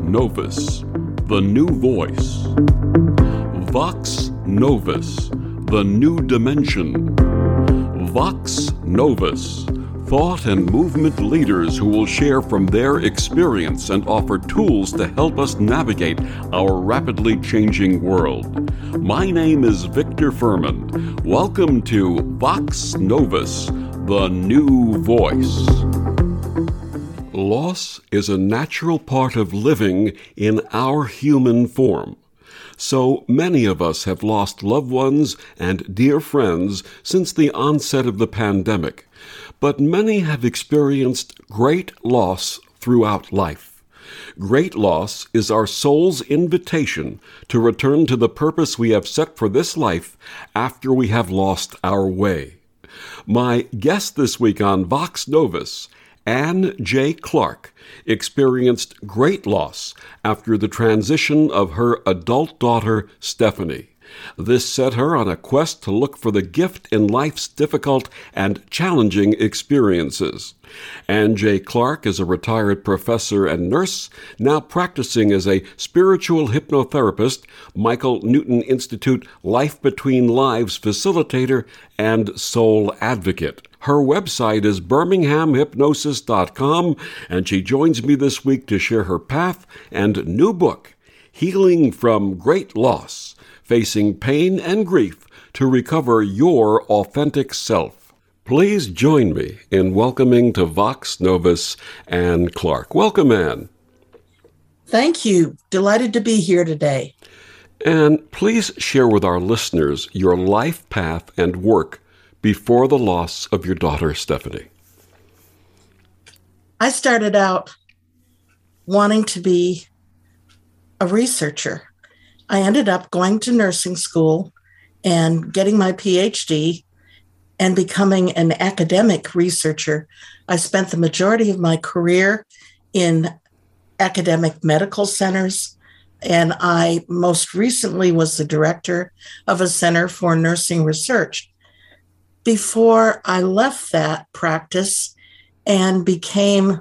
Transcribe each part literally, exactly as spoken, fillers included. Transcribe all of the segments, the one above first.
Novus, the new voice. Vox Novus, the new dimension. Vox Novus, thought and movement leaders who will share from their experience and offer tools to help us navigate our rapidly changing world. My name is Victor Furman. Welcome to Vox Novus, the new voice. Loss is a natural part of living in our human form. So many of us have lost loved ones and dear friends since the onset of the pandemic, but many have experienced great loss throughout life. Great loss is our soul's invitation to return to the purpose we have set for this life after we have lost our way. My guest this week on Vox Novus, Anne J. Clark, experienced great loss after the transition of her adult daughter, Stephanie. This set her on a quest to look for the gift in life's difficult and challenging experiences. Anne J. Clark is a retired professor and nurse, now practicing as a spiritual hypnotherapist, Michael Newton Institute Life Between Lives facilitator, and soul advocate. Her website is birmingham hypnosis dot com, and she joins me this week to share her path and new book, Healing from Great Loss, Facing Pain and Grief to Recover Your Authentic Self. Please join me in welcoming to Vox Novus Anne Clark. Welcome, Anne. Thank you. Delighted to be here today. And please share with our listeners your life path and work before the loss of your daughter, Stephanie. I started out wanting to be a researcher. I ended up going to nursing school and getting my P H D and becoming an academic researcher. I spent the majority of my career in academic medical centers, and I most recently was the director of a center for nursing research. Before I left that practice and became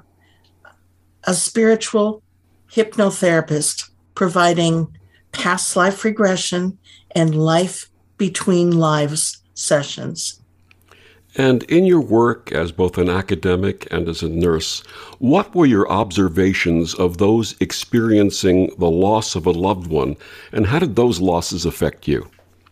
a spiritual hypnotherapist, providing past life regression and life between lives sessions. And in your work as both an academic and as a nurse, what were your observations of those experiencing the loss of a loved one, and how did those losses affect you?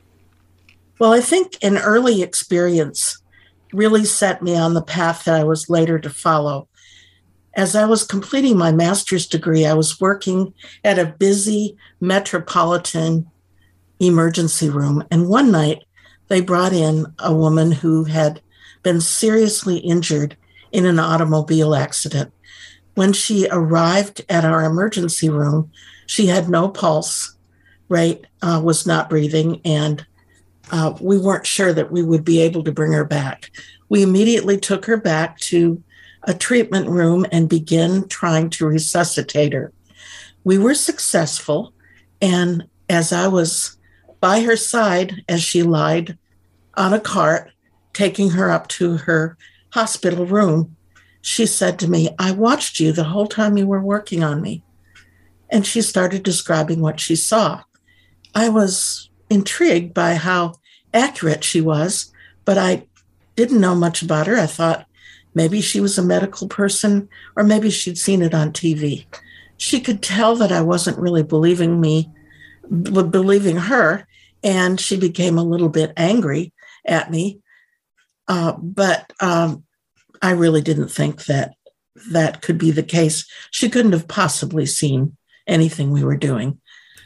Well, I think an early experience really set me on the path that I was later to follow. As I was completing my master's degree, I was working at a busy metropolitan emergency room. And one night, they brought in a woman who had been seriously injured in an automobile accident. When she arrived at our emergency room, she had no pulse rate, uh, was not breathing, and uh, we weren't sure that we would be able to bring her back. We immediately took her back to a treatment room and began trying to resuscitate her. We were successful, and as I was by her side as she lied on a cart, taking her up to her hospital room, she said to me, "I watched you the whole time you were working on me." And she started describing what she saw. I was intrigued by how accurate she was, but I didn't know much about her. I thought maybe she was a medical person, or maybe she'd seen it on T V. She could tell that I wasn't really believing me, believing her, and she became a little bit angry at me. Uh, but um, I really didn't think that that could be the case. She couldn't have possibly seen anything we were doing.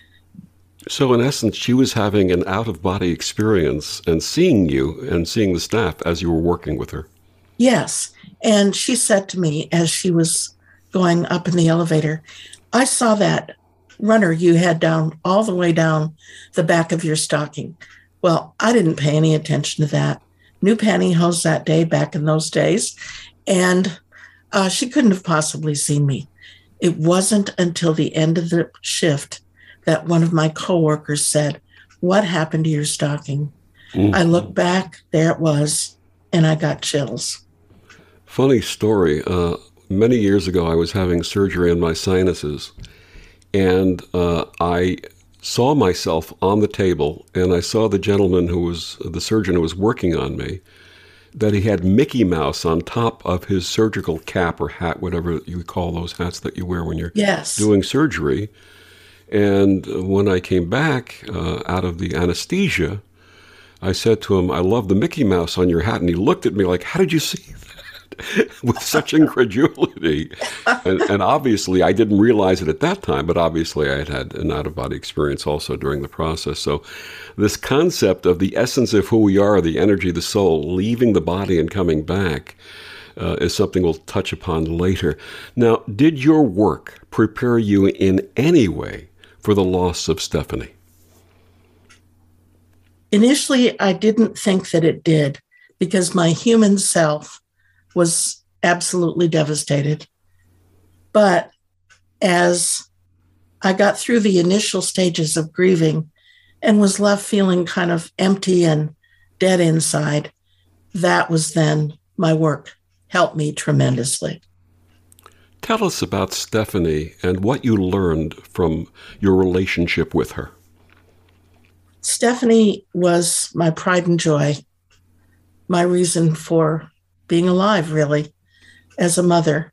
So in essence, she was having an out-of-body experience and seeing you and seeing the staff as you were working with her. Yes. And she said to me as she was going up in the elevator, "I saw that runner you had down all the way down the back of your stocking." Well, I didn't pay any attention to that. New pantyhose that day back in those days. And uh, she couldn't have possibly seen me. It wasn't until the end of the shift that one of my coworkers said, "What happened to your stocking?" Mm-hmm. I looked back, there it was, and I got chills. Funny story. Uh, many years ago, I was having surgery on my sinuses, And uh, I saw myself on the table, and I saw the gentleman who was, the surgeon who was working on me, that he had Mickey Mouse on top of his surgical cap or hat, whatever you call those hats that you wear when you're yes. doing surgery. And when I came back uh, out of the anesthesia, I said to him, "I love the Mickey Mouse on your hat." And he looked at me like, "How did you see that?" With such incredulity. And, and obviously, I didn't realize it at that time, but obviously I had had an out-of-body experience also during the process. So this concept of the essence of who we are, the energy of the soul, leaving the body and coming back, uh, is something we'll touch upon later. Now, did your work prepare you in any way for the loss of Stephanie? Initially, I didn't think that it did, because my human self was absolutely devastated. But as I got through the initial stages of grieving and was left feeling kind of empty and dead inside, that was then my work helped me tremendously. Tell us about Stephanie and what you learned from your relationship with her. Stephanie was my pride and joy, my reason for being alive, really, as a mother.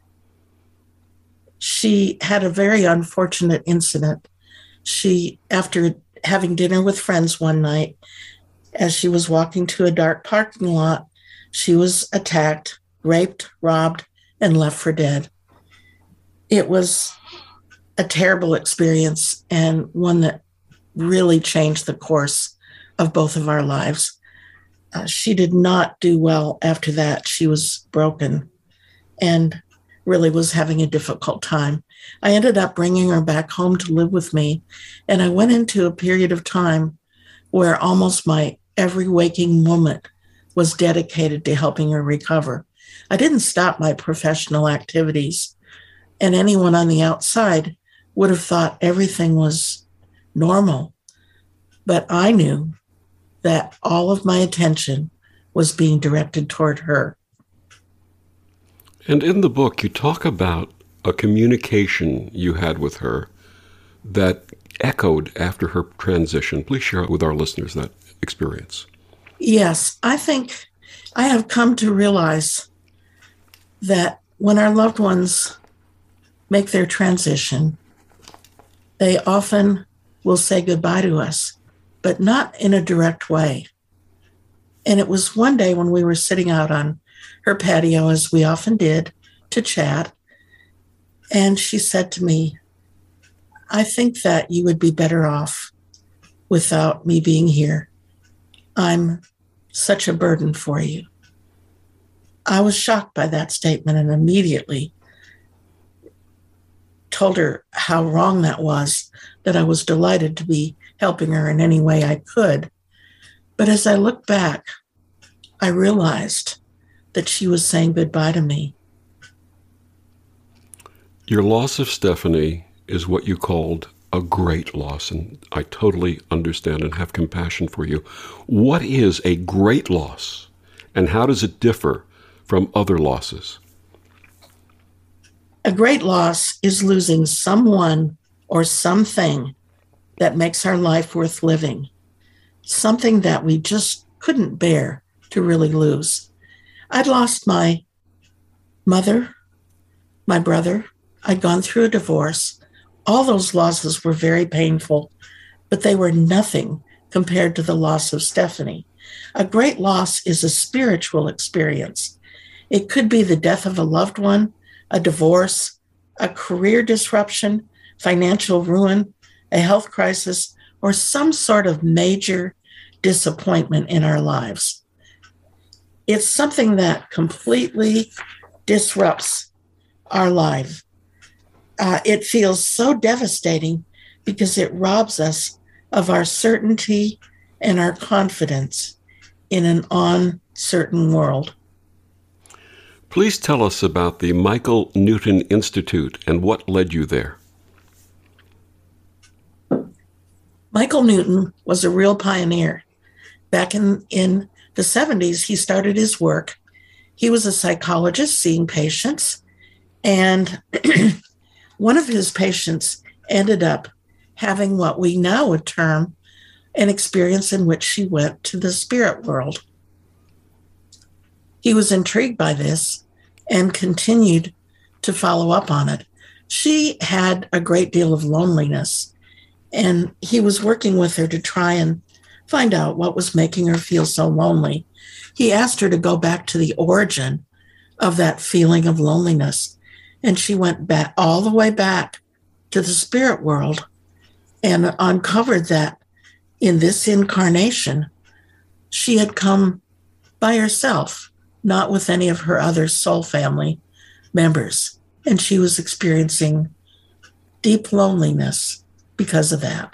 She had a very unfortunate incident. She, after having dinner with friends one night, as she was walking to a dark parking lot, she was attacked, raped, robbed, and left for dead. It was a terrible experience, and one that really changed the course of both of our lives. Uh, she did not do well after that. She was broken and really was having a difficult time. I ended up bringing her back home to live with me, and I went into a period of time where almost my every waking moment was dedicated to helping her recover. I didn't stop my professional activities, and anyone on the outside would have thought everything was normal. But I knew that all of my attention was being directed toward her. And in the book, you talk about a communication you had with her that echoed after her transition. Please share with our listeners that experience. Yes, I think I have come to realize that when our loved ones make their transition, they often will say goodbye to us, but not in a direct way. And it was one day when we were sitting out on her patio, as we often did, to chat. And she said to me, "I think that you would be better off without me being here. I'm such a burden for you." I was shocked by that statement and immediately told her how wrong that was, that I was delighted to be helping her in any way I could. But as I look back, I realized that she was saying goodbye to me. Your loss of Stephanie is what you called a great loss, and I totally understand and have compassion for you. What is a great loss, and how does it differ from other losses? A great loss is losing someone or something that makes our life worth living, something that we just couldn't bear to really lose. I'd lost my mother, my brother. I'd gone through a divorce. All those losses were very painful, but they were nothing compared to the loss of Stephanie. A great loss is a spiritual experience. It could be the death of a loved one, a divorce, a career disruption, financial ruin, a health crisis, or some sort of major disappointment in our lives. It's something that completely disrupts our life. Uh, it feels so devastating because it robs us of our certainty and our confidence in an uncertain world. Please tell us about the Michael Newton Institute and what led you there. Michael Newton was a real pioneer. Back in, in the seventies, he started his work. He was a psychologist seeing patients, and one of his patients ended up having what we now would term an experience in which she went to the spirit world. He was intrigued by this and continued to follow up on it. She had a great deal of loneliness, and he was working with her to try and find out what was making her feel so lonely. He asked her to go back to the origin of that feeling of loneliness, and she went back all the way back to the spirit world and uncovered that in this incarnation, she had come by herself, not with any of her other soul family members. And she was experiencing deep loneliness because of that.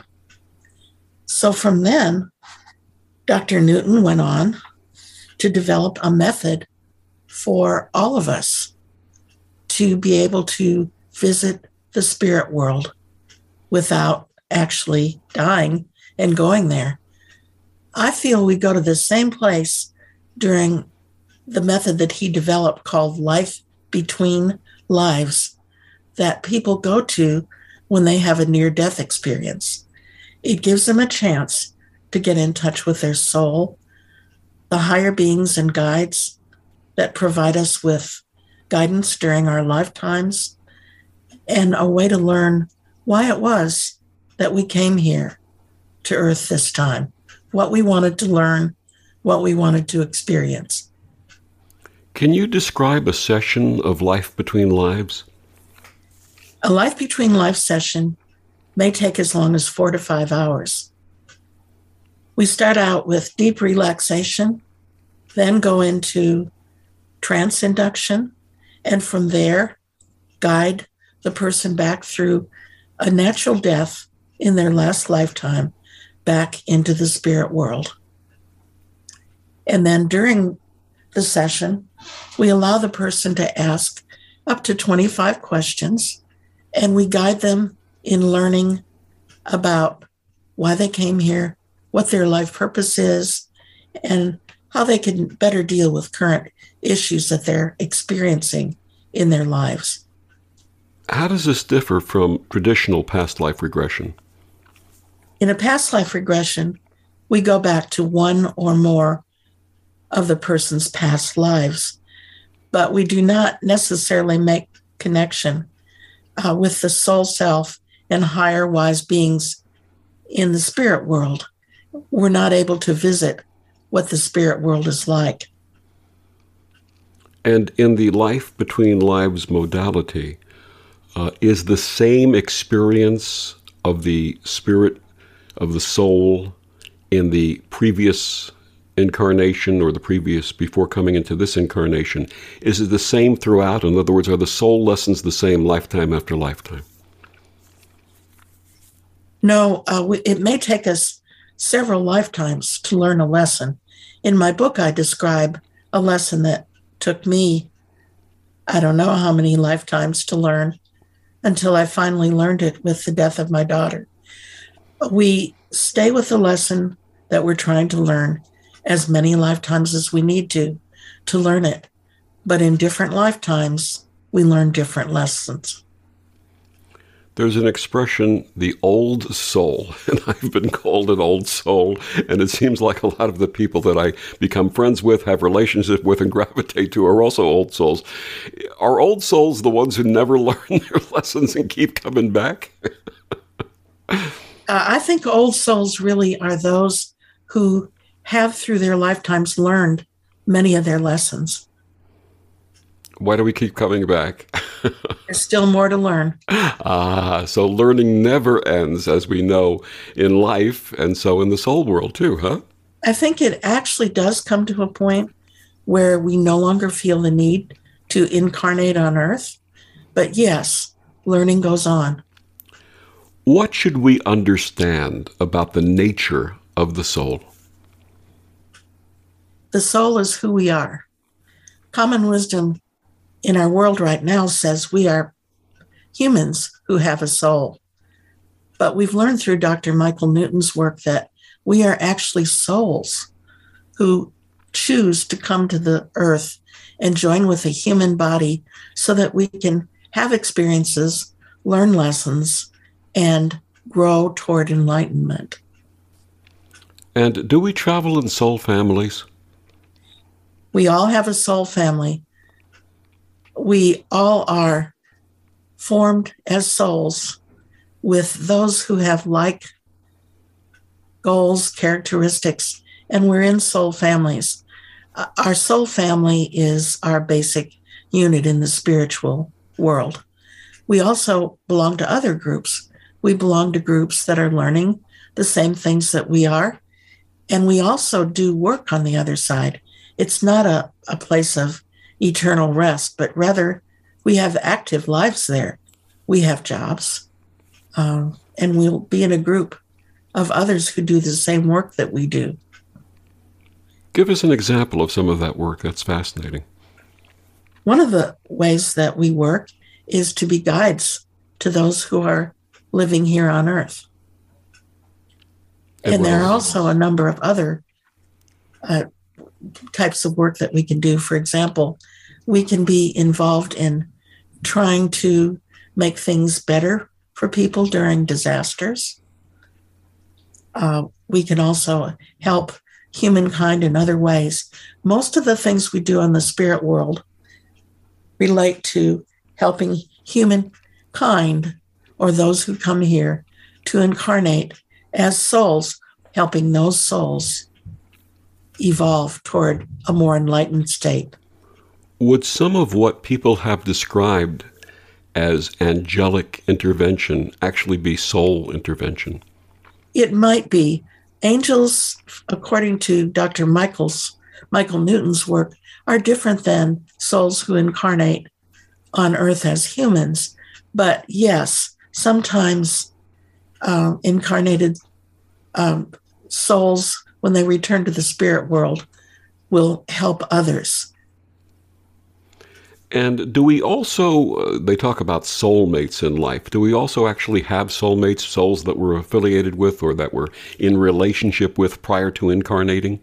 So from then, Doctor Newton went on to develop a method for all of us to be able to visit the spirit world without actually dying and going there. I feel we go to the same place during the method that he developed called life between lives that people go to when they have a near-death experience. It gives them a chance to get in touch with their soul, the higher beings and guides that provide us with guidance during our lifetimes, and a way to learn why it was that we came here to Earth this time, what we wanted to learn, what we wanted to experience. Can you describe a session of Life Between Lives? A Life Between Lives session may take as long as four to five hours. We start out with deep relaxation, then go into trance induction, and from there, guide the person back through a natural death in their last lifetime back into the spirit world. And then during the session, we allow the person to ask up to twenty-five questions, and we guide them in learning about why they came here, what their life purpose is, and how they can better deal with current issues that they're experiencing in their lives. How does this differ from traditional past life regression? In a past life regression, we go back to one or more of the person's past lives, but we do not necessarily make connection uh, with the soul self and higher wise beings in the spirit world. We're not able to visit what the spirit world is like. And in the Life Between Lives modality, uh, is the same experience of the spirit, of the soul, in the previous incarnation or the previous, before coming into this incarnation, is it the same throughout? In other words, are the soul lessons the same lifetime after lifetime? No, uh, we, it may take us several lifetimes to learn a lesson. In my book, I describe a lesson that took me, I don't know how many lifetimes to learn, until I finally learned it with the death of my daughter. We stay with the lesson that we're trying to learn as many lifetimes as we need to, to learn it. But in different lifetimes, we learn different lessons. There's an expression, the old soul, and I've been called an old soul, and it seems like a lot of the people that I become friends with, have relationships with, and gravitate to are also old souls. Are old souls the ones who never learn their lessons and keep coming back? uh, I think old souls really are those who have through their lifetimes learned many of their lessons. Why do we keep coming back? There's still more to learn. Ah, so learning never ends, as we know, in life, and so in the soul world too, huh? I think it actually does come to a point where we no longer feel the need to incarnate on Earth. But yes, learning goes on. What should we understand about the nature of the soul? The soul is who we are. Common wisdom in our world right now says we are humans who have a soul. But we've learned through Doctor Michael Newton's work that we are actually souls who choose to come to the earth and join with a human body so that we can have experiences, learn lessons, and grow toward enlightenment. And do we travel in soul families? We all have a soul family. We all are formed as souls with those who have like goals, characteristics, and we're in soul families. Uh, our soul family is our basic unit in the spiritual world. We also belong to other groups. We belong to groups that are learning the same things that we are, and we also do work on the other side. It's not a, a place of eternal rest, but rather we have active lives there. We have jobs, um, and we'll be in a group of others who do the same work that we do. Give us an example of some of that work. That's fascinating. One of the ways that we work is to be guides to those who are living here on Earth. And, and there are also a number of other uh, types of work that we can do. For example, we can be involved in trying to make things better for people during disasters. Uh, we can also help humankind in other ways. Most of the things we do in the spirit world relate to helping humankind, or those who come here, to incarnate as souls, helping those souls evolve toward a more enlightened state. Would some of what people have described as angelic intervention actually be soul intervention? It might be. Angels, according to Doctor Michael's, Michael Newton's work, are different than souls who incarnate on Earth as humans. But yes, sometimes uh, incarnated um, souls, when they return to the spirit world, will help others. And do we also, uh, they talk about soulmates in life. Do we also actually have soulmates, souls that we're affiliated with or that we're in relationship with prior to incarnating?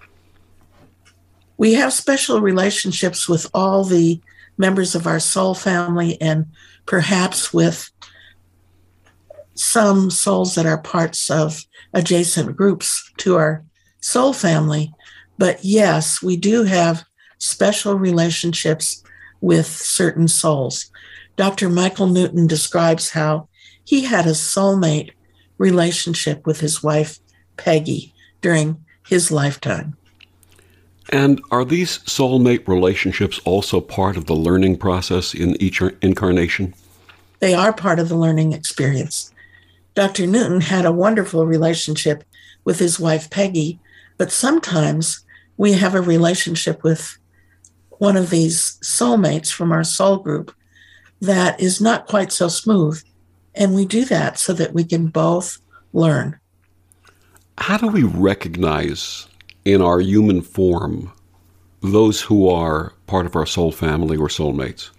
We have special relationships with all the members of our soul family, and perhaps with some souls that are parts of adjacent groups to our soul family. But yes, we do have special relationships with certain souls. Doctor Michael Newton describes how he had a soulmate relationship with his wife, Peggy, during his lifetime. And are these soulmate relationships also part of the learning process in each incarnation? They are part of the learning experience. Doctor Newton had a wonderful relationship with his wife, Peggy, but sometimes we have a relationship with one of these soulmates from our soul group that is not quite so smooth. And we do that so that we can both learn. How do we recognize in our human form those who are part of our soul family or soulmates?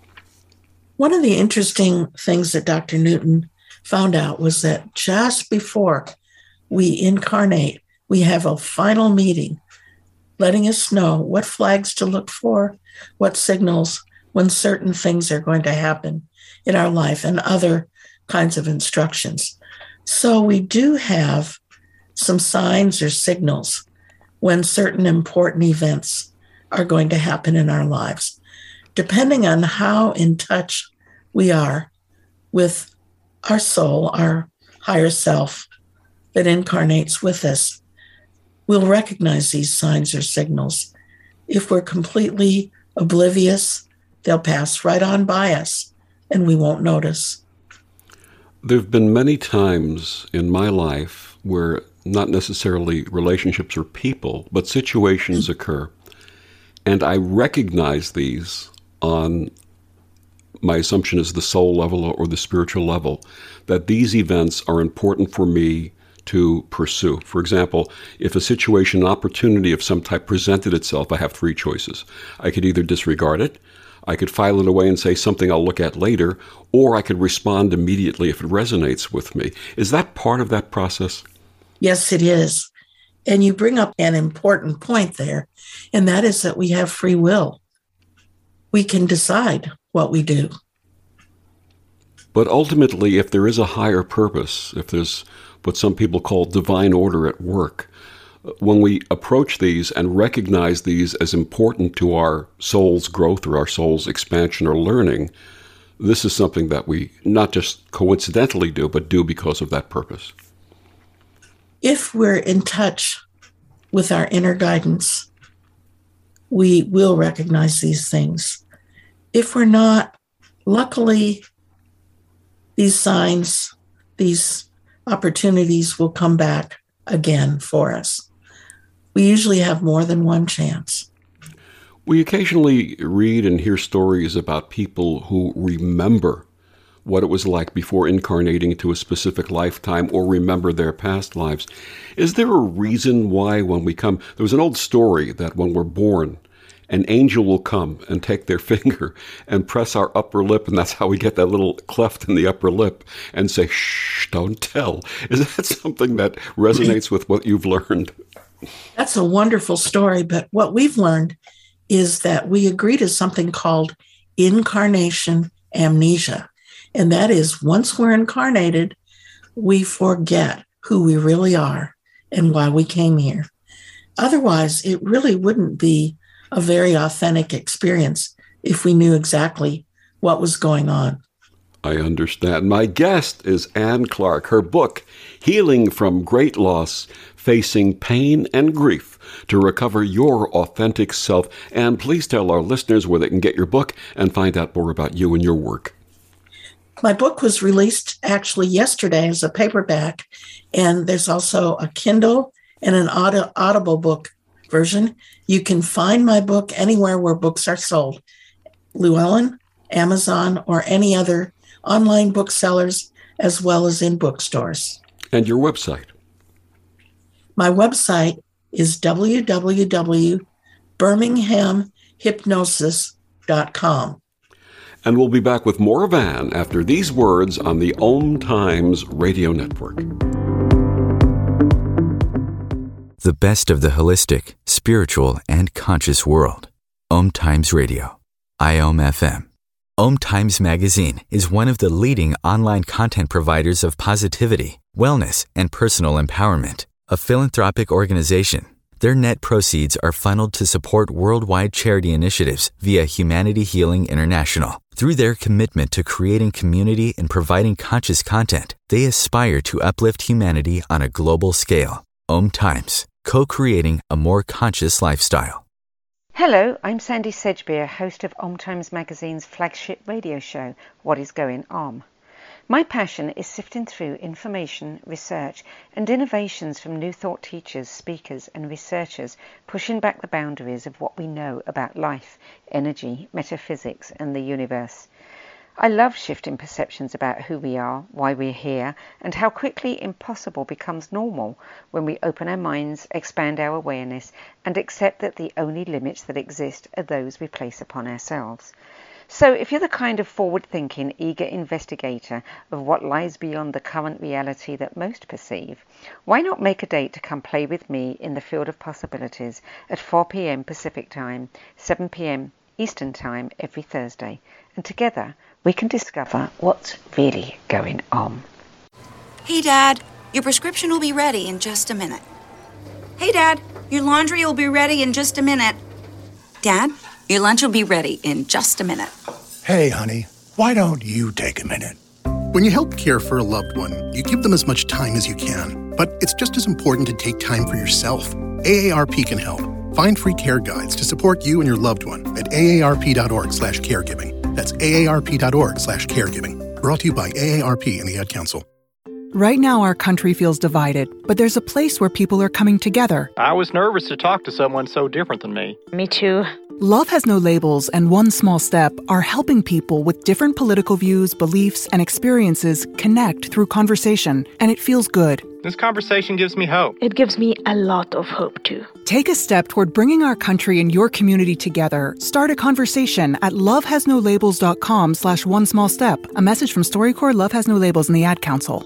One of the interesting things that Doctor Newton found out was that just before we incarnate, we have a final meeting letting us know what flags to look for, what signals when certain things are going to happen in our life, and other kinds of instructions. So we do have some signs or signals when certain important events are going to happen in our lives. Depending on how in touch we are with our soul, our higher self that incarnates with us, we'll recognize these signs or signals. If we're completely oblivious, they'll pass right on by us and we won't notice. There have been many times in my life where not necessarily relationships or people, but situations occur. And I recognize these on, my assumption is the soul level or the spiritual level, that these events are important for me to pursue. For example, if a situation, an opportunity of some type presented itself, I have three choices. I could either disregard it, I could file it away and say something I'll look at later, or I could respond immediately if it resonates with me. Is that part of that process? Yes, it is. And you bring up an important point there, and that is that we have free will. We can decide what we do. But ultimately, if there is a higher purpose, if there's what some people call divine order at work, when we approach these and recognize these as important to our soul's growth or our soul's expansion or learning, this is something that we not just coincidentally do, but do because of that purpose. If we're in touch with our inner guidance, we will recognize these things. If we're not, luckily, these signs, these opportunities will come back again for us. We usually have more than one chance. We occasionally read and hear stories about people who remember what it was like before incarnating into a specific lifetime or remember their past lives. Is there a reason why when we come, there was an old story that when we're born, an angel will come and take their finger and press our upper lip, and that's how we get that little cleft in the upper lip, and say, shh, don't tell. Is that something that resonates with what you've learned? That's a wonderful story, but what we've learned is that we agree to something called incarnation amnesia. And that is, once we're incarnated, we forget who we really are and why we came here. Otherwise, it really wouldn't be a very authentic experience if we knew exactly what was going on. I understand. My guest is Anne Clark. Her book, Healing from Great Loss, Facing Pain and Grief to Recover Your Authentic Self. And please tell our listeners where they can get your book and find out more about you and your work. My book was released actually yesterday as a paperback, and there's also a Kindle and an aud- Audible book version. You can find my book anywhere where books are sold. Llewellyn, Amazon, or any other online booksellers, as well as in bookstores. And your website? My website is w w w dot birmingham hypnosis dot com. And we'll be back with more of Anne after these words on the Om Times Radio Network. The best of the holistic, spiritual, and conscious world. Om Times Radio. I O M F M. Om Times Magazine is one of the leading online content providers of positivity, wellness, and personal empowerment. A philanthropic organization, their net proceeds are funneled to support worldwide charity initiatives via Humanity Healing International. Through their commitment to creating community and providing conscious content, they aspire to uplift humanity on a global scale. Om Times, co-creating a more conscious lifestyle. Hello, I'm Sandy Sedgbeer, host of Om Times Magazine's flagship radio show, What is Going Om. My passion is sifting through information, research, and innovations from new thought teachers, speakers, and researchers pushing back the boundaries of what we know about life, energy, metaphysics, and the universe. I love shifting perceptions about who we are, why we're here, and how quickly impossible becomes normal when we open our minds, expand our awareness, and accept that the only limits that exist are those we place upon ourselves. So if you're the kind of forward-thinking, eager investigator of what lies beyond the current reality that most perceive, why not make a date to come play with me in the field of possibilities at four p.m. Pacific Time, seven p.m. Eastern Time every Thursday, and together we can discover what's really going on. Hey, Dad, your prescription will be ready in just a minute. Hey, Dad, your laundry will be ready in just a minute. Dad, your lunch will be ready in just a minute. Hey, honey, why don't you take a minute? When you help care for a loved one, you give them as much time as you can. But it's just as important to take time for yourself. A A R P can help. Find free care guides to support you and your loved one at aarp.org slash caregiving. That's aarp.org slash caregiving. Brought to you by A A R P and the Ad Council. Right now, our country feels divided, but there's a place where people are coming together. I was nervous to talk to someone so different than me. Me too. Love Has No Labels and One Small Step are helping people with different political views, beliefs, and experiences connect through conversation, and it feels good. This conversation gives me hope. It gives me a lot of hope, too. Take a step toward bringing our country and your community together. Start a conversation at lovehasnolabels.com slash one small step. A message from StoryCorps, Love Has No Labels, and the Ad Council.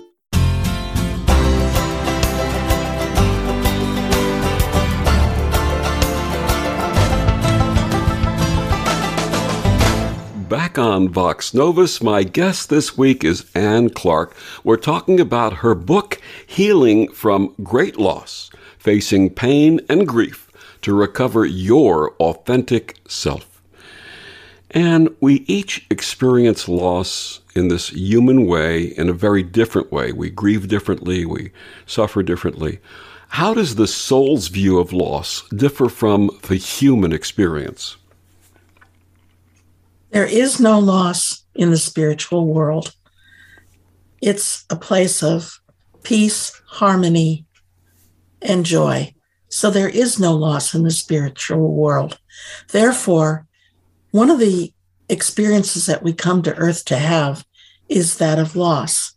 Back on Vox Novus, my guest this week is Anne Clark. We're talking about her book, Healing from Great Loss, Facing Pain and Grief to Recover Your Authentic Self. And we each experience loss in this human way, in a very different way. We grieve differently, we suffer differently. How does the soul's view of loss differ from the human experience? There is no loss in the spiritual world. It's a place of peace, harmony, and joy. So there is no loss in the spiritual world. Therefore, one of the experiences that we come to earth to have is that of loss.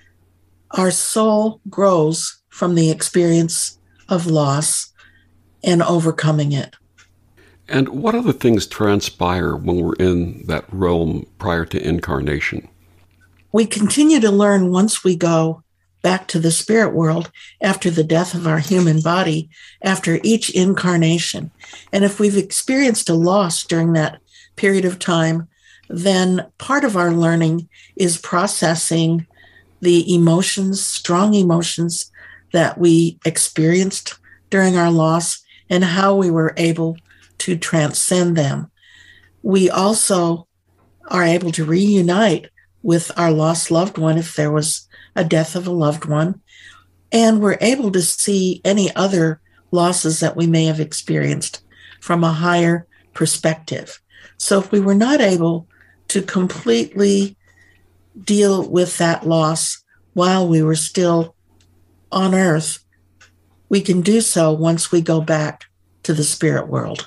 Our soul grows from the experience of loss and overcoming it. And what other things transpire when we're in that realm prior to incarnation? We continue to learn once we go back to the spirit world after the death of our human body, after each incarnation. And if we've experienced a loss during that period of time, then part of our learning is processing the emotions, strong emotions that we experienced during our loss and how we were able to transcend them. We also are able to reunite with our lost loved one if there was a death of a loved one, and we're able to see any other losses that we may have experienced from a higher perspective. So if we were not able to completely deal with that loss while we were still on earth, we can do so once we go back to the spirit world.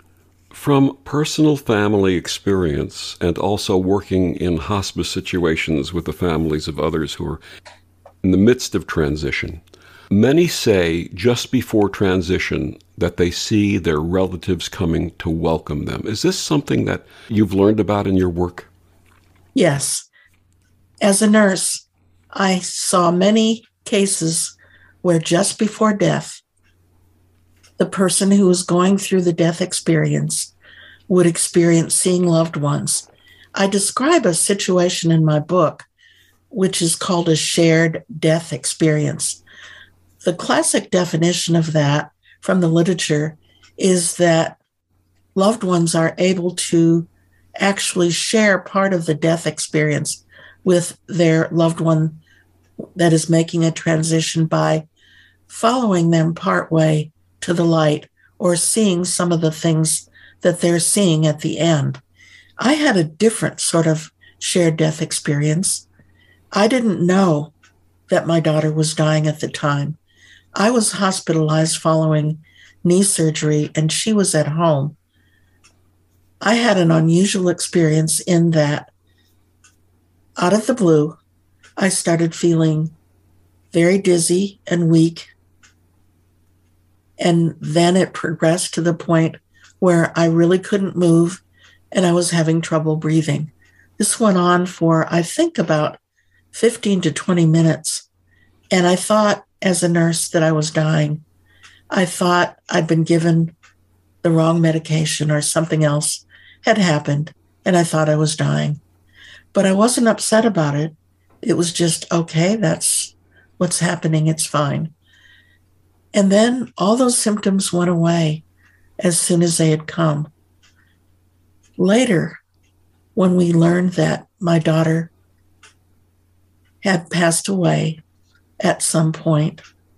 From personal family experience and also working in hospice situations with the families of others who are in the midst of transition, many say just before transition that they see their relatives coming to welcome them. Is this something that you've learned about in your work? Yes. As a nurse, I saw many cases where just before death, the person who was going through the death experience would experience seeing loved ones. I describe a situation in my book, which is called a shared death experience. The classic definition of that from the literature is that loved ones are able to actually share part of the death experience with their loved one that is making a transition by following them partway to the light or seeing some of the things that they're seeing at the end. I had a different sort of shared death experience. I didn't know that my daughter was dying at the time. I was hospitalized following knee surgery, and she was at home. I had an unusual experience in that, out of the blue, I started feeling very dizzy and weak. And then it progressed to the point where I really couldn't move and I was having trouble breathing. This went on for, I think, about fifteen to twenty minutes. And I thought as a nurse that I was dying. I thought I'd been given the wrong medication or something else had happened, and I thought I was dying. But I wasn't upset about it. It was just, okay, that's what's happening. It's fine. And then all those symptoms went away as soon as they had come. Later, when we learned that my daughter had passed away at some point,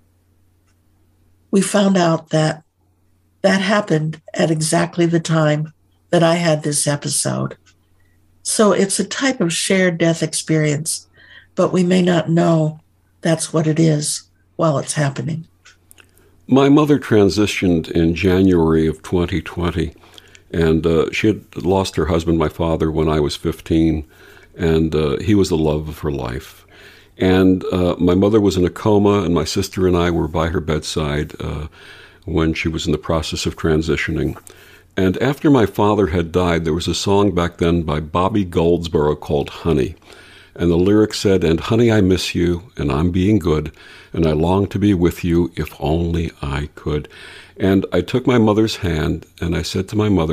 we found out that that happened at exactly the time that I had this episode. So it's a type of shared death experience, but we may not know that's what it is while it's happening. My mother transitioned in January of twenty twenty, and uh, she had lost her husband, my father, when I was fifteen, and uh, he was the love of her life. And uh, my mother was in a coma, and my sister and I were by her bedside uh, when she was in the process of transitioning. And after my father had died, there was a song back then by Bobby Goldsboro called Honey. And the lyrics said, "And honey, I miss you, and I'm being good, and I long to be with you if only I could." And I took my mother's hand, and I said to my mother,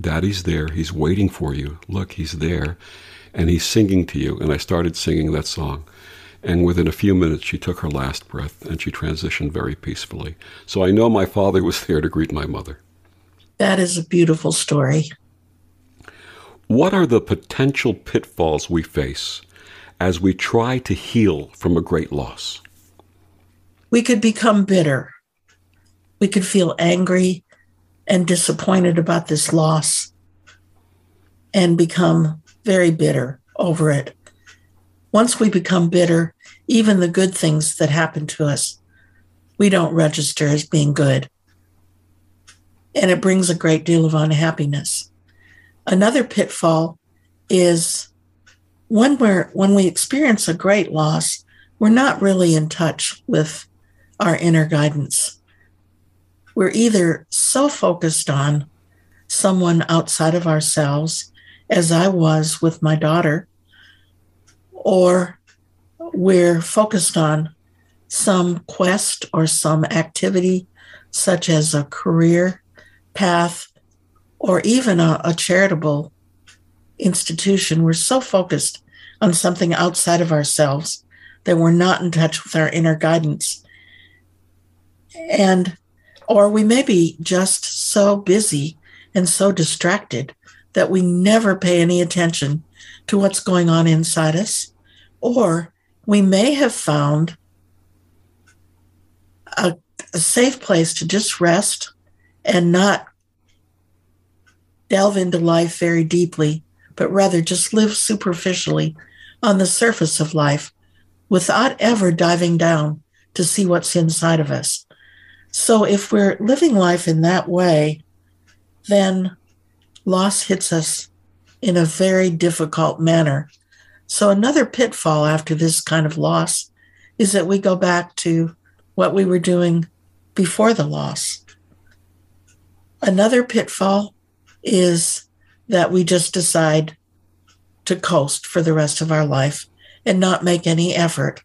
Daddy's there. He's waiting for you. Look, he's there. And he's singing to you. And I started singing that song. And within a few minutes, she took her last breath and she transitioned very peacefully. So I know my father was there to greet my mother. That is a beautiful story. What are the potential pitfalls we face as we try to heal from a great loss? We could become bitter. We could feel angry and disappointed about this loss and become very bitter over it. Once we become bitter, even the good things that happen to us, we don't register as being good. And it brings a great deal of unhappiness. Another pitfall is when we're when we experience a great loss, we're not really in touch with our inner guidance. We're either so focused on someone outside of ourselves, as I was with my daughter, or we're focused on some quest or some activity, such as a career path or even a, a charitable institution. We're so focused on something outside of ourselves that we're not in touch with our inner guidance. And or we may be just so busy and so distracted that we never pay any attention to what's going on inside us. Or we may have found a, a safe place to just rest and not delve into life very deeply, but rather just live superficially on the surface of life without ever diving down to see what's inside of us. So if we're living life in that way, then loss hits us in a very difficult manner. So another pitfall after this kind of loss is that we go back to what we were doing before the loss. Another pitfall is that we just decide to coast for the rest of our life and not make any effort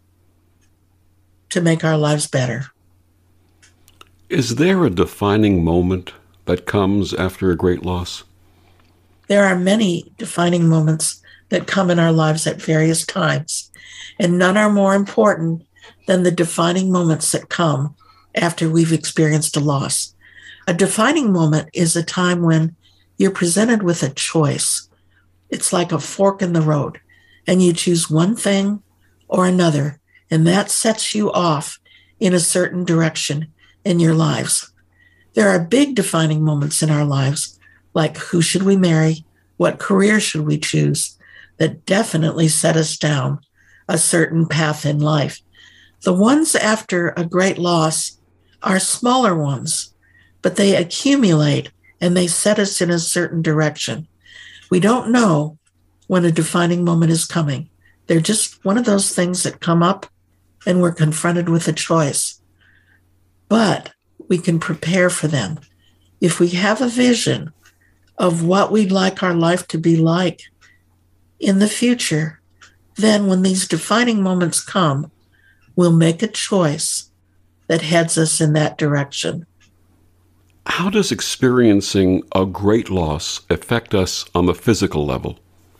to make our lives better. Is there a defining moment that comes after a great loss? There are many defining moments that come in our lives at various times, and none are more important than the defining moments that come after we've experienced a loss. A defining moment is a time when you're presented with a choice. It's like a fork in the road, and you choose one thing or another, and that sets you off in a certain direction in your lives. There are big defining moments in our lives, like who should we marry, what career should we choose, that definitely set us down a certain path in life. The ones after a great loss are smaller ones, but they accumulate and they set us in a certain direction. We don't know when a defining moment is coming. They're just one of those things that come up and we're confronted with a choice. But we can prepare for them. If we have a vision of what we'd like our life to be like in the future, then when these defining moments come, we'll make a choice that heads us in that direction. How does experiencing a great loss affect us on the physical level?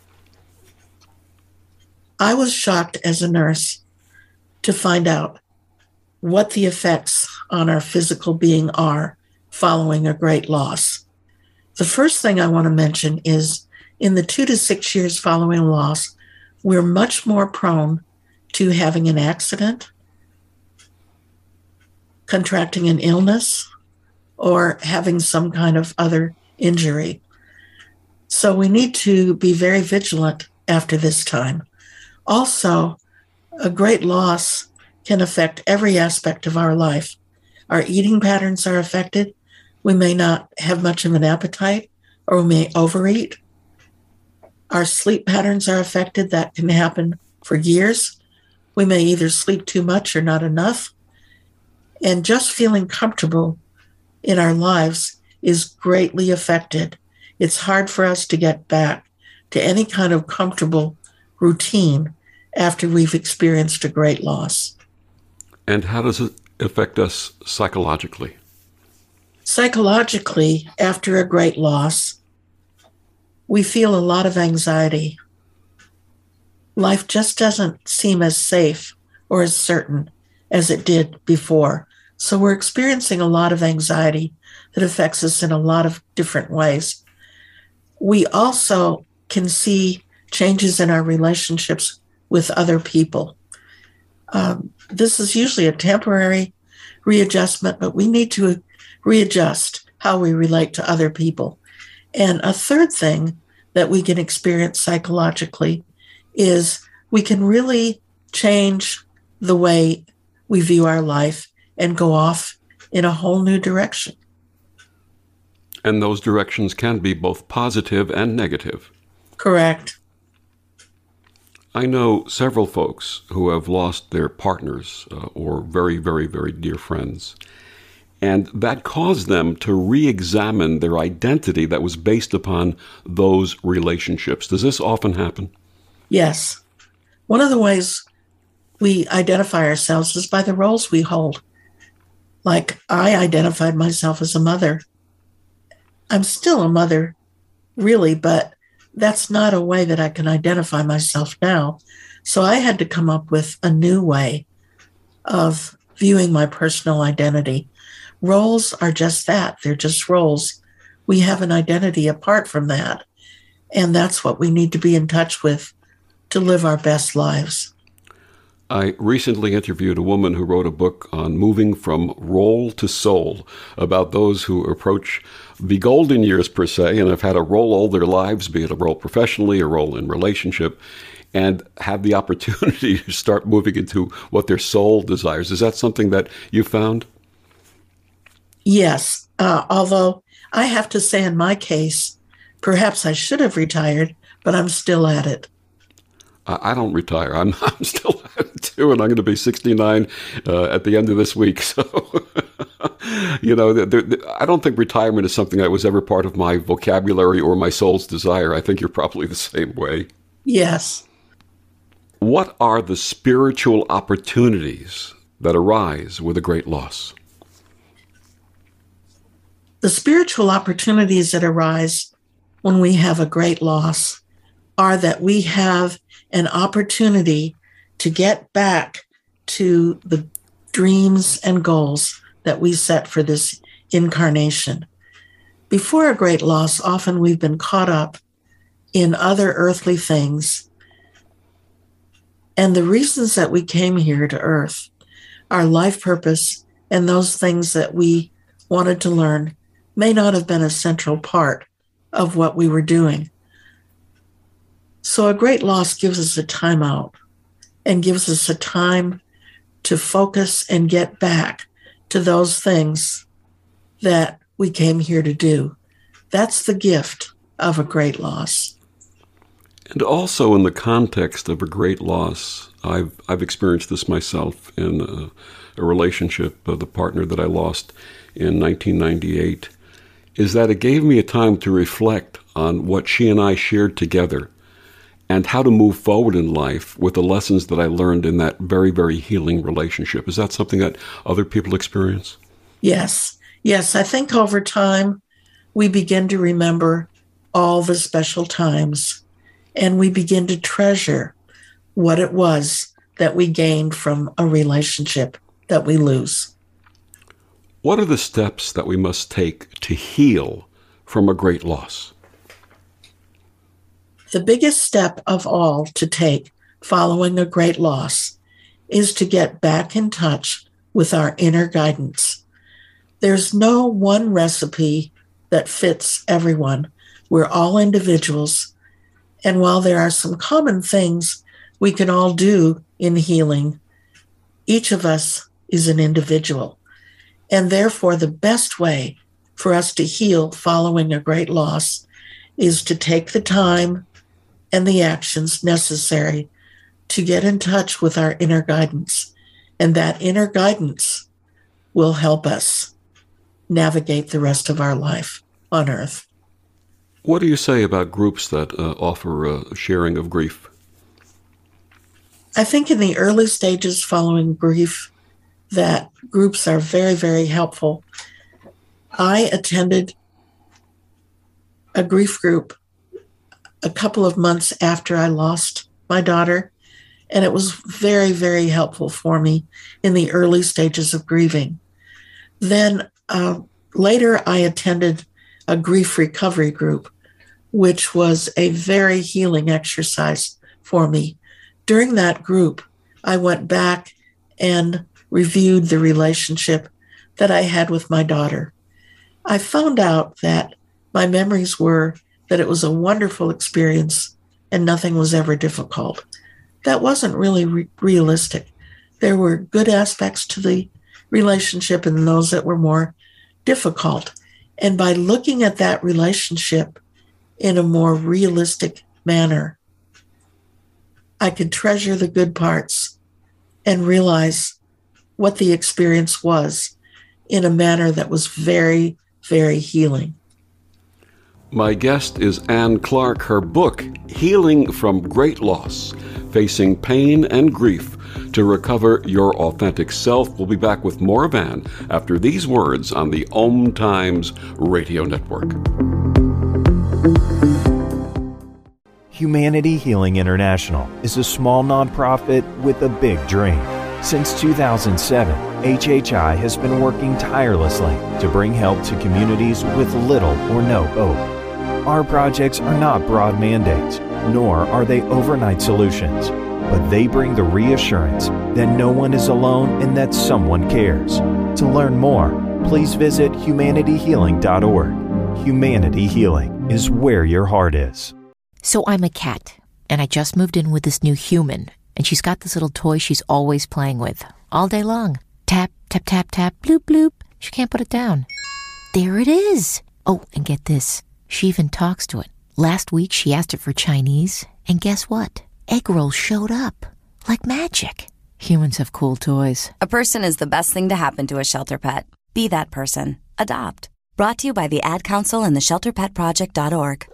I was shocked as a nurse to find out what the effects on our physical being are following a great loss. The first thing I want to mention is in the two to six years following a loss, we're much more prone to having an accident, contracting an illness, or having some kind of other injury. So we need to be very vigilant after this time. Also, a great loss can affect every aspect of our life. Our eating patterns are affected. We may not have much of an appetite, or we may overeat. Our sleep patterns are affected. That can happen for years. We may either sleep too much or not enough. And just feeling comfortable in our lives is greatly affected. It's hard for us to get back to any kind of comfortable routine after we've experienced a great loss. And how does it affect us psychologically? Psychologically, after a great loss, we feel a lot of anxiety. Life just doesn't seem as safe or as certain as it did before. So we're experiencing a lot of anxiety that affects us in a lot of different ways. We also can see changes in our relationships with other people. Um, this is usually a temporary readjustment, but we need to readjust how we relate to other people. And a third thing that we can experience psychologically is we can really change the way we view our life and go off in a whole new direction. And those directions can be both positive and negative. Correct. I know several folks who have lost their partners uh, or very, very, very dear friends. And that caused them to re-examine their identity that was based upon those relationships. Does this often happen? Yes. One of the ways we identify ourselves is by the roles we hold. Like, I identified myself as a mother. I'm still a mother, really, but that's not a way that I can identify myself now. So I had to come up with a new way of viewing my personal identity. Roles are just that. They're just roles. We have an identity apart from that. And that's what we need to be in touch with to live our best lives. I recently interviewed a woman who wrote a book on moving from role to soul, about those who approach the golden years, per se, and have had a role all their lives, be it a role professionally, a role in relationship, and have the opportunity to start moving into what their soul desires. Is that something that you found? Yes, uh, although I have to say in my case, perhaps I should have retired, but I'm still at it. I don't retire. I'm, I'm still at it too, and I'm going to be sixty-nine uh, at the end of this week. So, you know, there, there, I don't think retirement is something that was ever part of my vocabulary or my soul's desire. I think you're probably the same way. Yes. What are the spiritual opportunities that arise with a great loss? The spiritual opportunities that arise when we have a great loss are that we have an opportunity to get back to the dreams and goals that we set for this incarnation. Before a great loss, often we've been caught up in other earthly things. And the reasons that we came here to earth, our life purpose, and those things that we wanted to learn may not have been a central part of what we were doing. So a great loss gives us a time out and gives us a time to focus and get back to those things that we came here to do. That's the gift of a great loss. And also in the context of a great loss, I've I've experienced this myself in a, a relationship, uh, the partner that I lost in nineteen ninety-eight, is that it gave me a time to reflect on what she and I shared together and how to move forward in life with the lessons that I learned in that very, very healing relationship. Is that something that other people experience? Yes. Yes. I think over time, we begin to remember all the special times, and we begin to treasure what it was that we gained from a relationship that we lose. What are the steps that we must take to heal from a great loss? The biggest step of all to take following a great loss is to get back in touch with our inner guidance. There's no one recipe that fits everyone. We're all individuals. And while there are some common things we can all do in healing, each of us is an individual. And therefore, the best way for us to heal following a great loss is to take the time and the actions necessary to get in touch with our inner guidance. And that inner guidance will help us navigate the rest of our life on earth. What do you say about groups that uh, offer uh, sharing of grief? I think in the early stages following grief, that groups are very, very helpful. I attended a grief group a couple of months after I lost my daughter, and it was very, very helpful for me in the early stages of grieving. Then uh, later I attended a grief recovery group, which was a very healing exercise for me. During that group, I went back and reviewed the relationship that I had with my daughter. I found out that my memories were that it was a wonderful experience and nothing was ever difficult. That wasn't really re- realistic. There were good aspects to the relationship and those that were more difficult. And by looking at that relationship in a more realistic manner, I could treasure the good parts and realize what the experience was in a manner that was very, very healing. My guest is Ann Clark. Her book, Healing from Great Loss, Facing Pain and Grief to Recover Your Authentic Self. We'll be back with more of Ann after these words on the Om Times Radio Network. Humanity Healing International is a small nonprofit with a big dream. Since two thousand seven, H H I has been working tirelessly to bring help to communities with little or no hope. Our projects are not broad mandates, nor are they overnight solutions, but they bring the reassurance that no one is alone and that someone cares. To learn more, please visit humanity healing dot org. Humanity Healing is where your heart is. So I'm a cat, and I just moved in with this new human, and she's got this little toy she's always playing with, all day long. Tap, tap, tap, tap, bloop, bloop. She can't put it down. There it is. Oh, and get this. She even talks to it. Last week, she asked it for Chinese, and guess what? Egg rolls showed up. Like magic. Humans have cool toys. A person is the best thing to happen to a shelter pet. Be that person. Adopt. Brought to you by the Ad Council and the shelter pet project dot org.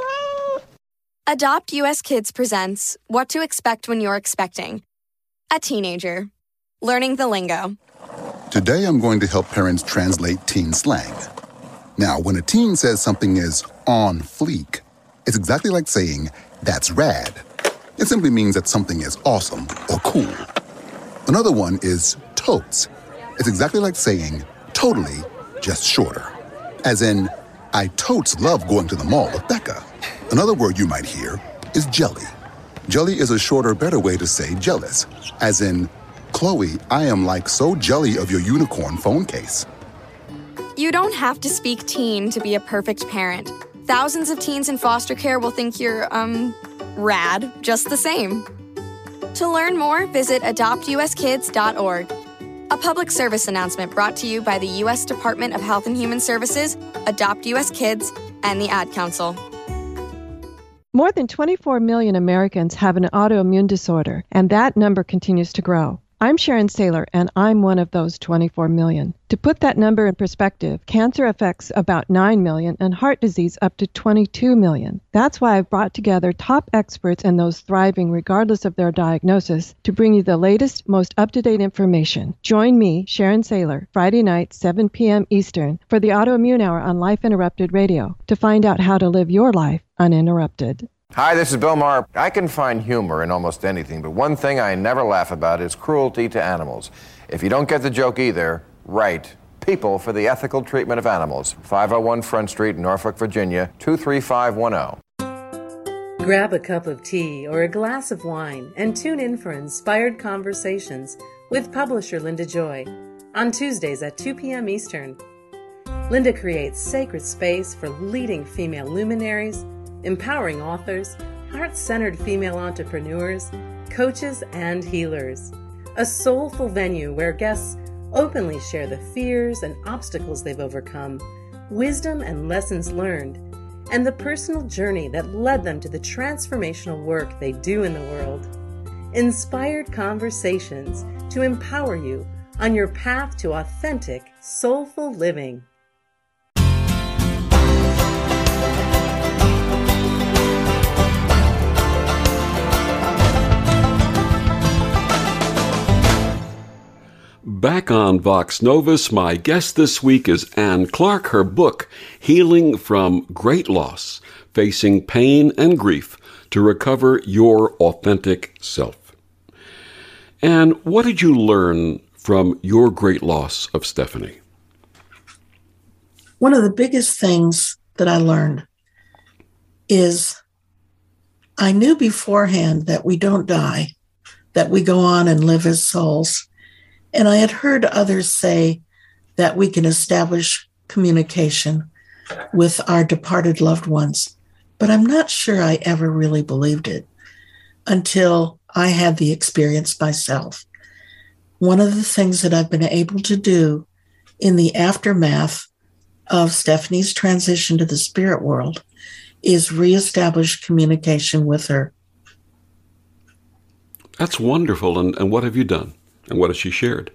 Adopt U S Kids presents What to Expect When You're Expecting. A teenager. Learning the lingo. Today I'm going to help parents translate teen slang. Now, when a teen says something is on fleek, it's exactly like saying, that's rad. It simply means that something is awesome or cool. Another one is totes. It's exactly like saying, totally, just shorter. As in, I totes love going to the mall with Becca. Another word you might hear is jelly. Jelly is a shorter, better way to say jealous. As in, Chloe, I am like so jelly of your unicorn phone case. You don't have to speak teen to be a perfect parent. Thousands of teens in foster care will think you're, um, rad, just the same. To learn more, visit adopt U S kids dot org. A public service announcement brought to you by the U S Department of Health and Human Services, Adopt U S Kids, and the Ad Council. More than twenty-four million Americans have an autoimmune disorder, and that number continues to grow. I'm Sharon Saylor, and I'm one of those twenty-four million. To put that number in perspective, cancer affects about nine million and heart disease up to twenty-two million. That's why I've brought together top experts and those thriving regardless of their diagnosis to bring you the latest, most up-to-date information. Join me, Sharon Saylor, Friday night, seven p.m. Eastern, for the Autoimmune Hour on Life Interrupted Radio to find out how to live your life uninterrupted. Hi, this is Bill Maher. I can find humor in almost anything, but one thing I never laugh about is cruelty to animals. If you don't get the joke either, write People for the Ethical Treatment of Animals, five oh one Front Street, Norfolk, Virginia, two three five one oh. Grab a cup of tea or a glass of wine and tune in for Inspired Conversations with publisher Linda Joy on Tuesdays at two p.m. Eastern. Linda creates sacred space for leading female luminaries, empowering authors, heart-centered female entrepreneurs, coaches, and healers. A soulful venue where guests openly share the fears and obstacles they've overcome, wisdom and lessons learned, and the personal journey that led them to the transformational work they do in the world. Inspired Conversations to empower you on your path to authentic, soulful living. Back on Vox Novus, my guest this week is Ann Clark. Her book, Healing from Great Loss, facing pain and grief to recover your authentic self. And what did you learn from your great loss of Stephanie? One of the biggest things that I learned is I knew beforehand that we don't die, that we go on and live as souls. And I had heard others say that we can establish communication with our departed loved ones. But I'm not sure I ever really believed it until I had the experience myself. One of the things that I've been able to do in the aftermath of Stephanie's transition to the spirit world is reestablish communication with her. That's wonderful. And, and what have you done? And what has she shared?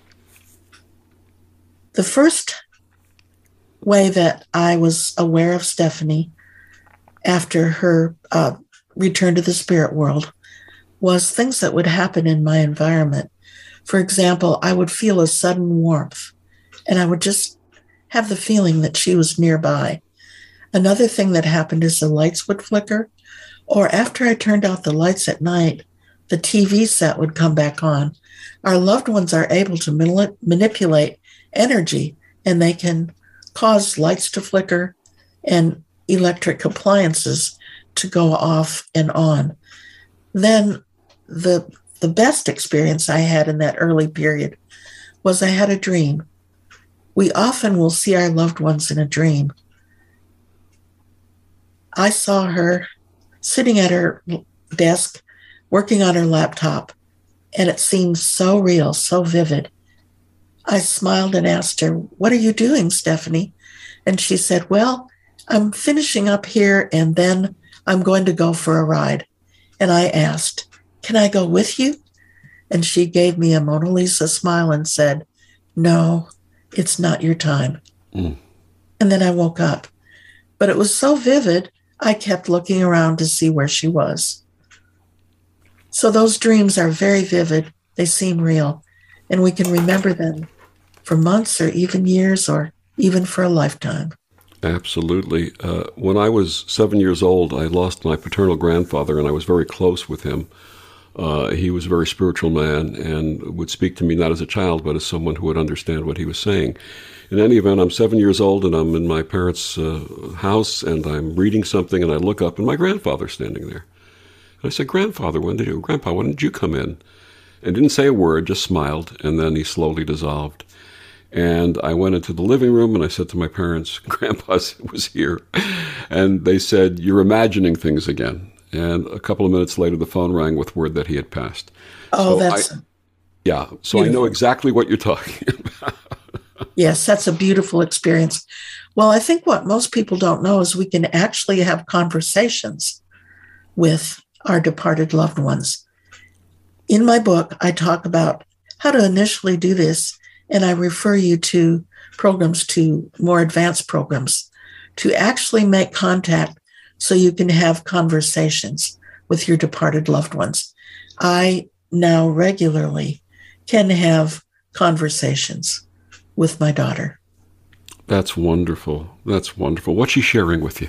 The first way that I was aware of Stephanie after her uh, return to the spirit world was things that would happen in my environment. For example, I would feel a sudden warmth, and I would just have the feeling that she was nearby. Another thing that happened is the lights would flicker, or after I turned out the lights at night, the T V set would come back on. Our loved ones are able to manip- manipulate energy, and they can cause lights to flicker and electric appliances to go off and on. Then the the best experience I had in that early period was I had a dream. We often will see our loved ones in a dream. I saw her sitting at her desk, working on her laptop, and it seemed so real, so vivid. I smiled and asked her, "What are you doing, Stephanie?" And she said, "Well, I'm finishing up here and then I'm going to go for a ride." And I asked, "Can I go with you?" And she gave me a Mona Lisa smile and said, "No, it's not your time." Mm. And then I woke up. But it was so vivid, I kept looking around to see where she was. So those dreams are very vivid. They seem real. And we can remember them for months or even years or even for a lifetime. Absolutely. Uh, when I was seven years old, I lost my paternal grandfather, and I was very close with him. Uh, he was a very spiritual man and would speak to me not as a child, but as someone who would understand what he was saying. In any event, I'm seven years old, and I'm in my parents' uh, house, and I'm reading something, and I look up, and my grandfather's standing there. And I said, "Grandfather, when did you, Grandpa, when did you come in?" And didn't say a word, just smiled, and then he slowly dissolved. And I went into the living room, and I said to my parents, "Grandpa was here." And they said, "You're imagining things again." And a couple of minutes later, the phone rang with word that he had passed. Oh, so that's... I, yeah, so beautiful. I know exactly what you're talking about. Yes, that's a beautiful experience. Well, I think what most people don't know is we can actually have conversations with our departed loved ones. In my book, I talk about how to initially do this, and I refer you to programs, to more advanced programs, to actually make contact so you can have conversations with your departed loved ones. I now regularly can have conversations with my daughter. That's wonderful. That's wonderful. What's she sharing with you?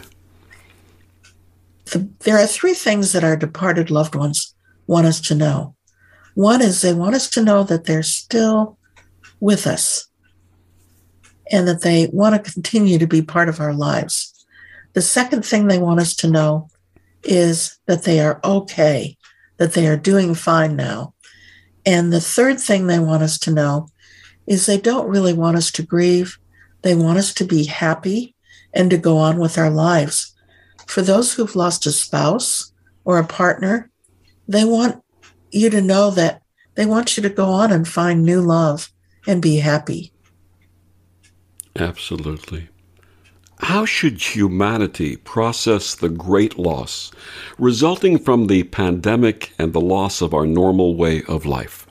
The, there are three things that our departed loved ones want us to know. One is they want us to know that they're still with us and that they want to continue to be part of our lives. The second thing they want us to know is that they are okay, that they are doing fine now. And the third thing they want us to know is they don't really want us to grieve. They want us to be happy and to go on with our lives. For those who've lost a spouse or a partner, they want you to know that they want you to go on and find new love and be happy. Absolutely. How should humanity process the great loss resulting from the pandemic and the loss of our normal way of life?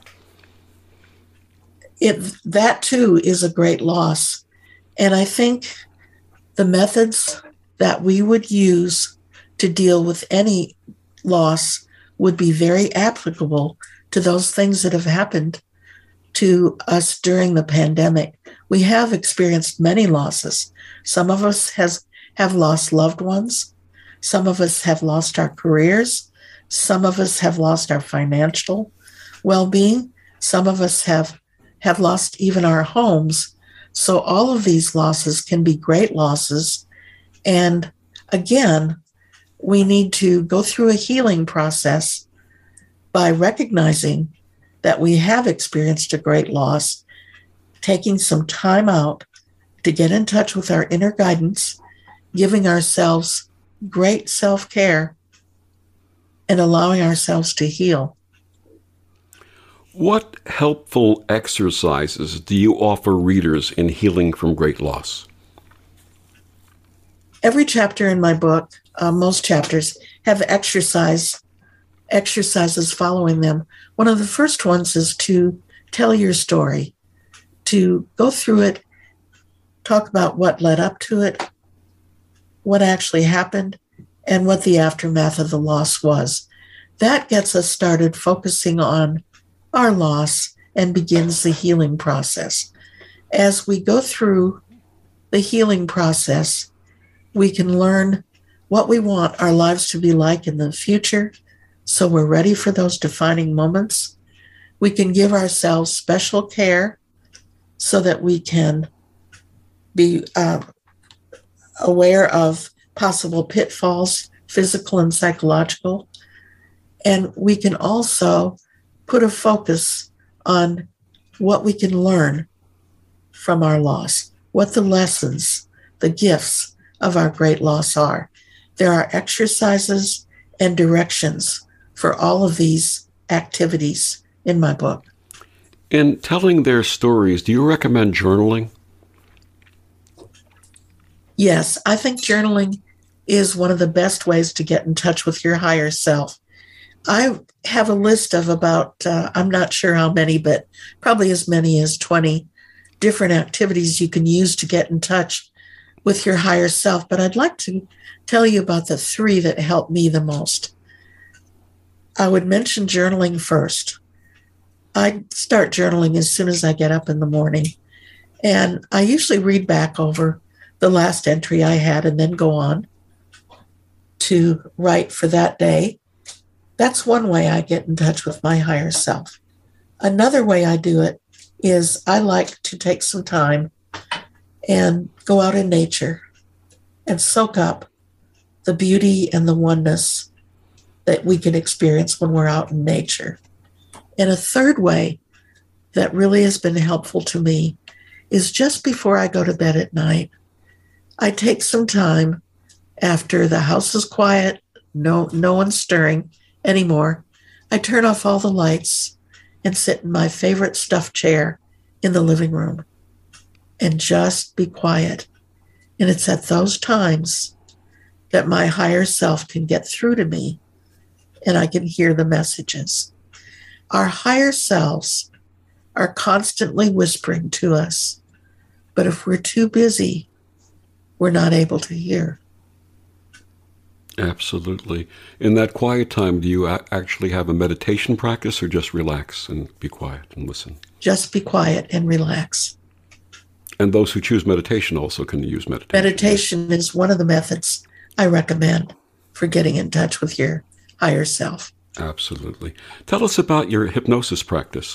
It, that too is a great loss. And I think the methods that we would use to deal with any loss would be very applicable to those things that have happened to us during the pandemic. We have experienced many losses. Some of us has have lost loved ones. Some of us have lost our careers. Some of us have lost our financial well-being. Some of us have, have lost even our homes. So all of these losses can be great losses. And again, we need to go through a healing process by recognizing that we have experienced a great loss, taking some time out to get in touch with our inner guidance, giving ourselves great self-care, and allowing ourselves to heal. What helpful exercises do you offer readers in healing from great loss? Every chapter in my book, uh, most chapters, have exercise exercises following them. One of the first ones is to tell your story, to go through it, talk about what led up to it, what actually happened, and what the aftermath of the loss was. That gets us started focusing on our loss and begins the healing process. As we go through the healing process, we can learn what we want our lives to be like in the future, so we're ready for those defining moments. We can give ourselves special care so that we can be uh, aware of possible pitfalls, physical and psychological. And we can also put a focus on what we can learn from our loss, what the lessons, the gifts of our great loss are. There are exercises and directions for all of these activities in my book. In telling their stories, do you recommend journaling? Yes, I think journaling is one of the best ways to get in touch with your higher self. I have a list of about, uh, I'm not sure how many, but probably as many as twenty different activities you can use to get in touch with your higher self. But I'd like to tell you about the three that helped me the most. I would mention journaling first. I start journaling as soon as I get up in the morning. And I usually read back over the last entry I had and then go on to write for that day. That's one way I get in touch with my higher self. Another way I do it is I like to take some time and go out in nature and soak up the beauty and the oneness that we can experience when we're out in nature. And a third way that really has been helpful to me is just before I go to bed at night, I take some time after the house is quiet, no, no one's stirring anymore. I turn off all the lights and sit in my favorite stuffed chair in the living room and just be quiet. And it's at those times that my higher self can get through to me and I can hear the messages. Our higher selves are constantly whispering to us, but if we're too busy, we're not able to hear. Absolutely. In that quiet time, do you a- actually have a meditation practice or just relax and be quiet and listen? Just be quiet and relax. And those who choose meditation also can use meditation. Meditation is one of the methods I recommend for getting in touch with your higher self. Absolutely. Tell us about your hypnosis practice.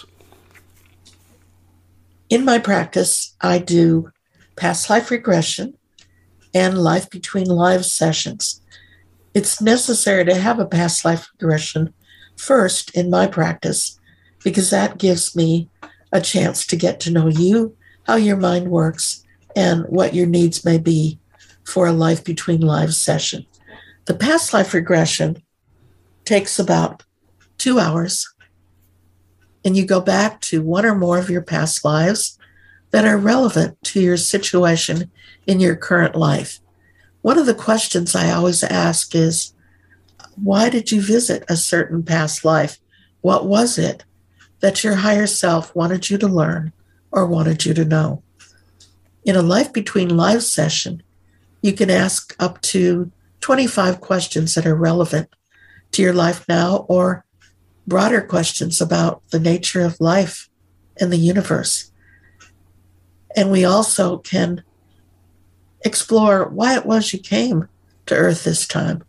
In my practice, I do past life regression and life between lives sessions. It's necessary to have a past life regression first in my practice because that gives me a chance to get to know you, how your mind works, and what your needs may be for a life between lives session. The past life regression takes about two hours, and you go back to one or more of your past lives that are relevant to your situation in your current life. One of the questions I always ask is, why did you visit a certain past life? What was it that your higher self wanted you to learn or wanted you to know? In a life between lives session, you can ask up to twenty-five questions that are relevant to your life now or broader questions about the nature of life and the universe. And we also can explore why it was you came to Earth this time.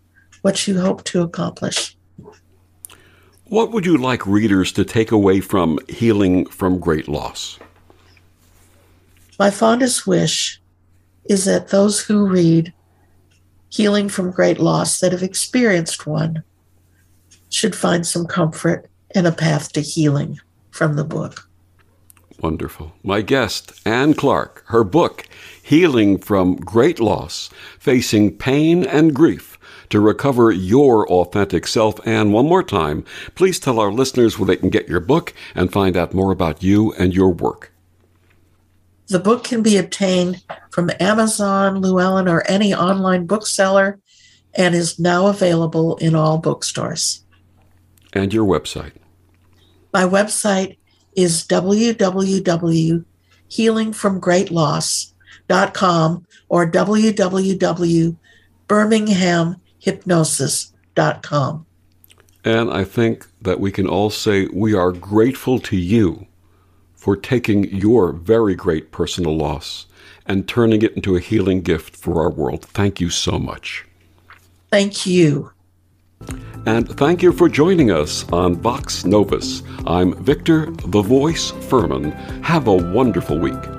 what you hope to accomplish. What would you like readers to take away from Healing from Great Loss? My fondest wish is that those who read Healing from Great Loss that have experienced one should find some comfort and a path to healing from the book. Wonderful. My guest, Anne Clark, her book, Healing from Great Loss, Facing Pain and Grief to Recover Your Authentic Self. Anne, one more time, please tell our listeners where they can get your book and find out more about you and your work. The book can be obtained from Amazon, Llewellyn, or any online bookseller, and is now available in all bookstores. And your website? My website is w w w dot healing from great loss dot com or w w w dot birmingham hypnosis dot com. And I think that we can all say we are grateful to you for taking your very great personal loss and turning it into a healing gift for our world. Thank you so much. Thank you. And thank you for joining us on Vox Novus. I'm Victor the Voice Furman. Have a wonderful week.